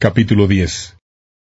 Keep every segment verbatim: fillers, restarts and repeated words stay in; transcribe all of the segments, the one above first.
Capítulo diez.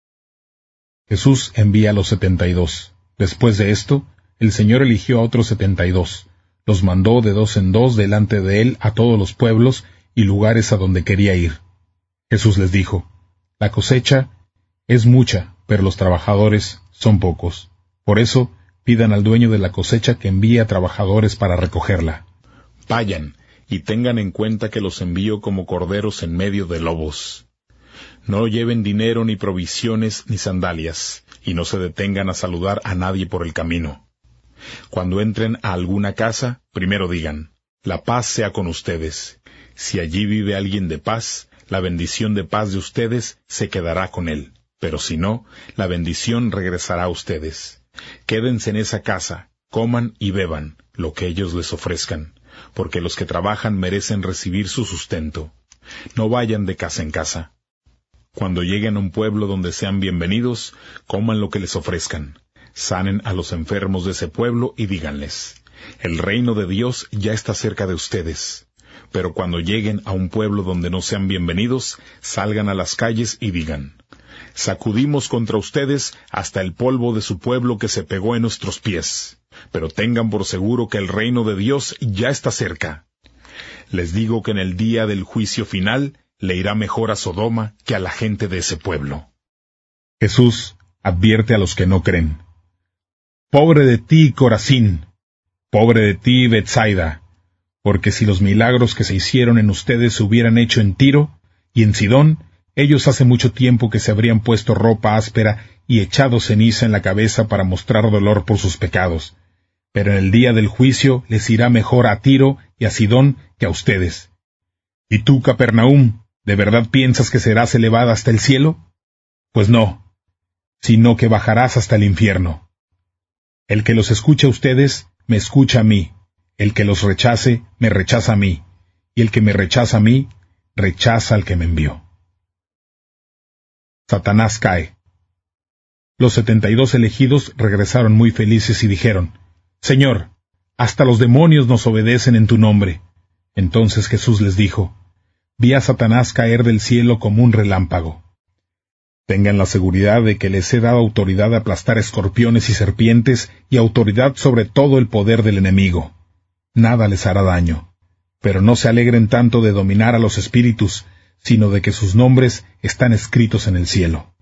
Jesús envía a los setenta y dos. Después de esto, el Señor eligió a otros setenta y dos. Los mandó de dos en dos delante de él a todos los pueblos y lugares a donde quería ir. Jesús les dijo: La cosecha es mucha, pero los trabajadores son pocos. Por eso, pidan al dueño de la cosecha que envíe a trabajadores para recogerla. Vayan, y tengan en cuenta que los envío como corderos en medio de lobos. No lleven dinero, ni provisiones, ni sandalias, y no se detengan a saludar a nadie por el camino. Cuando entren a alguna casa, primero digan: La paz sea con ustedes. Si allí vive alguien de paz, la bendición de paz de ustedes se quedará con él. Pero si no, la bendición regresará a ustedes. Quédense en esa casa, coman y beban lo que ellos les ofrezcan, porque los que trabajan merecen recibir su sustento. No vayan de casa en casa. Cuando lleguen a un pueblo donde sean bienvenidos, coman lo que les ofrezcan. Sanen a los enfermos de ese pueblo y díganles: El reino de Dios ya está cerca de ustedes. Pero cuando lleguen a un pueblo donde no sean bienvenidos, salgan a las calles y digan: Sacudimos contra ustedes hasta el polvo de su pueblo que se pegó en nuestros pies. Pero tengan por seguro que el reino de Dios ya está cerca. Les digo que en el día del juicio final le irá mejor a Sodoma que a la gente de ese pueblo. Jesús advierte a los que no creen. Pobre de ti, Corazín, pobre de ti, Betsaida, porque si los milagros que se hicieron en ustedes se hubieran hecho en Tiro y en Sidón, ellos hace mucho tiempo que se habrían puesto ropa áspera y echado ceniza en la cabeza para mostrar dolor por sus pecados. Pero en el día del juicio les irá mejor a Tiro y a Sidón que a ustedes. ¿Y tú, Capernaum, de verdad piensas que serás elevada hasta el cielo? Pues no, sino que bajarás hasta el infierno. El que los escuche a ustedes, me escucha a mí. El que los rechace, me rechaza a mí. Y el que me rechaza a mí, rechaza al que me envió. Satanás cae. Los setenta y dos elegidos regresaron muy felices y dijeron: Señor, hasta los demonios nos obedecen en tu nombre. Entonces Jesús les dijo: Vi a Satanás caer del cielo como un relámpago. Tengan la seguridad de que les he dado autoridad de aplastar escorpiones y serpientes y autoridad sobre todo el poder del enemigo. Nada les hará daño. Pero no se alegren tanto de dominar a los espíritus, sino de que sus nombres están escritos en el cielo.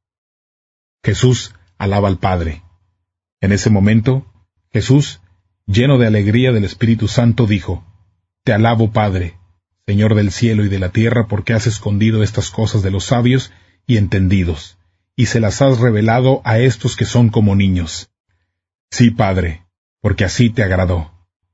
Jesús alaba al Padre. En ese momento, Jesús, lleno de alegría del Espíritu Santo, dijo: Te alabo, Padre, Señor del cielo y de la tierra, porque has escondido estas cosas de los sabios y entendidos, y se las has revelado a estos que son como niños. Sí, Padre, porque así te agradó.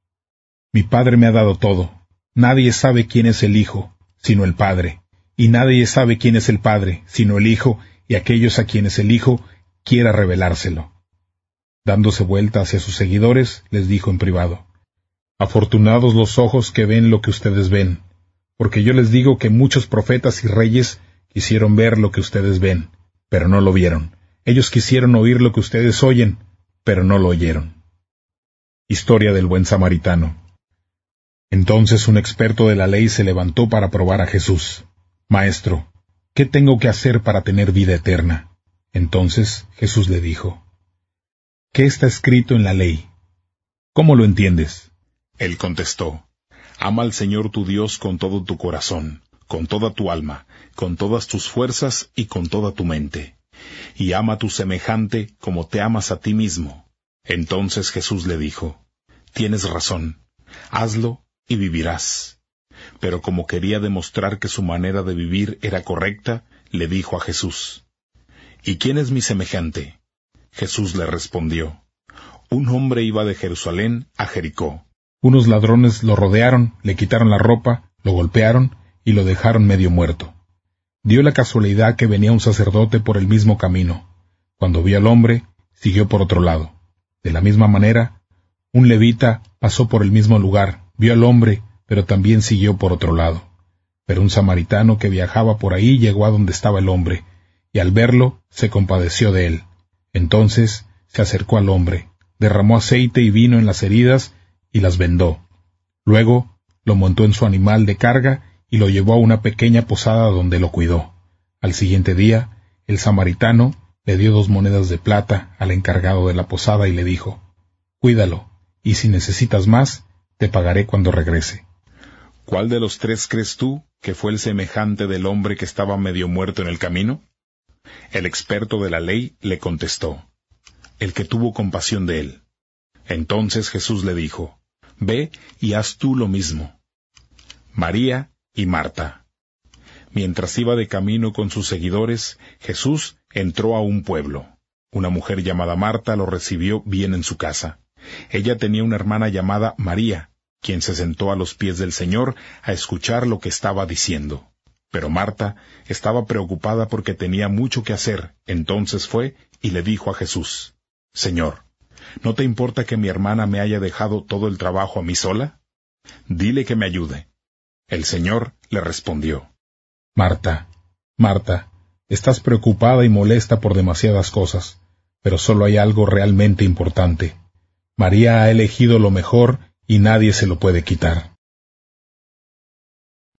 Mi Padre me ha dado todo. Nadie sabe quién es el Hijo, sino el Padre, y nadie sabe quién es el Padre, sino el Hijo, y aquellos a quienes el Hijo quiera revelárselo. Dándose vuelta hacia sus seguidores, les dijo en privado: Afortunados los ojos que ven lo que ustedes ven, porque yo les digo que muchos profetas y reyes quisieron ver lo que ustedes ven, pero no lo vieron. Ellos quisieron oír lo que ustedes oyen, pero no lo oyeron. Historia del buen samaritano. Entonces un experto de la ley se levantó para probar a Jesús. Maestro, ¿qué tengo que hacer para tener vida eterna? Entonces Jesús le dijo: ¿Qué está escrito en la ley? ¿Cómo lo entiendes? Él contestó: Ama al Señor tu Dios con todo tu corazón, con toda tu alma, con todas tus fuerzas y con toda tu mente. Y ama a tu semejante como te amas a ti mismo. Entonces Jesús le dijo: Tienes razón, hazlo y vivirás. Pero como quería demostrar que su manera de vivir era correcta, le dijo a Jesús: ¿Y quién es mi semejante? Jesús le respondió: Un hombre iba de Jerusalén a Jericó. Unos ladrones lo rodearon, le quitaron la ropa, lo golpearon y lo dejaron medio muerto. Dio la casualidad que venía un sacerdote por el mismo camino. Cuando vio al hombre, siguió por otro lado. De la misma manera, un levita pasó por el mismo lugar, vio al hombre, pero también siguió por otro lado. Pero un samaritano que viajaba por ahí llegó a donde estaba el hombre, y al verlo se compadeció de él. Entonces se acercó al hombre, derramó aceite y vino en las heridas y las vendó. Luego lo montó en su animal de carga y lo llevó a una pequeña posada donde lo cuidó. Al siguiente día, el samaritano le dio dos monedas de plata al encargado de la posada y le dijo, «Cuídalo, y si necesitas más, te pagaré cuando regrese». ¿Cuál de los tres crees tú que fue el semejante del hombre que estaba medio muerto en el camino? El experto de la ley le contestó, «El que tuvo compasión de él». Entonces Jesús le dijo, «Ve y haz tú lo mismo». María y Marta. Mientras iba de camino con sus seguidores, Jesús entró a un pueblo. Una mujer llamada Marta lo recibió bien en su casa. Ella tenía una hermana llamada María, quien se sentó a los pies del Señor a escuchar lo que estaba diciendo. Pero Marta estaba preocupada porque tenía mucho que hacer. Entonces fue y le dijo a Jesús, «Señor, ¿no te importa que mi hermana me haya dejado todo el trabajo a mí sola? Dile que me ayude». El Señor le respondió, «Marta, Marta, estás preocupada y molesta por demasiadas cosas, pero solo hay algo realmente importante. María ha elegido lo mejor y nadie se lo puede quitar».